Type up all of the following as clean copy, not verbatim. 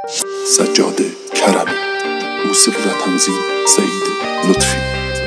سجاده کرمی. موسیقی و تنظیم سعید لطفی.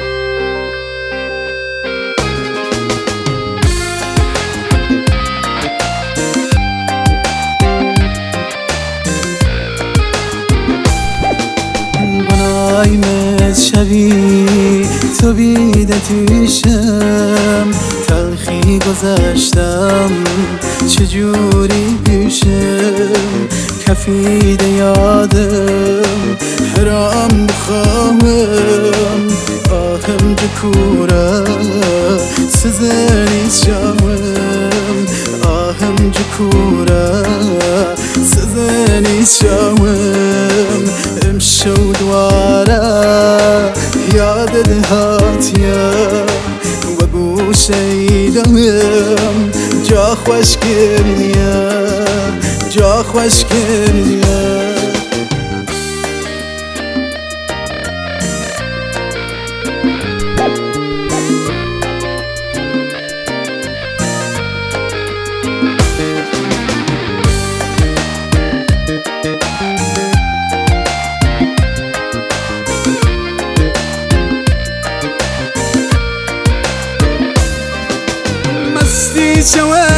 گناهیمت شبی تو بیده توشم، تلخی گذشتم چجوری پیشم، کفیده یادم حرام بخواهم، آهم جکوره سزنی شاوم، آهم جکوره سزنی شاوم، امشو دواره یاد هاتیم و گوشیدم جا خوش کردیم، جا خوش کردیم. مستی شوه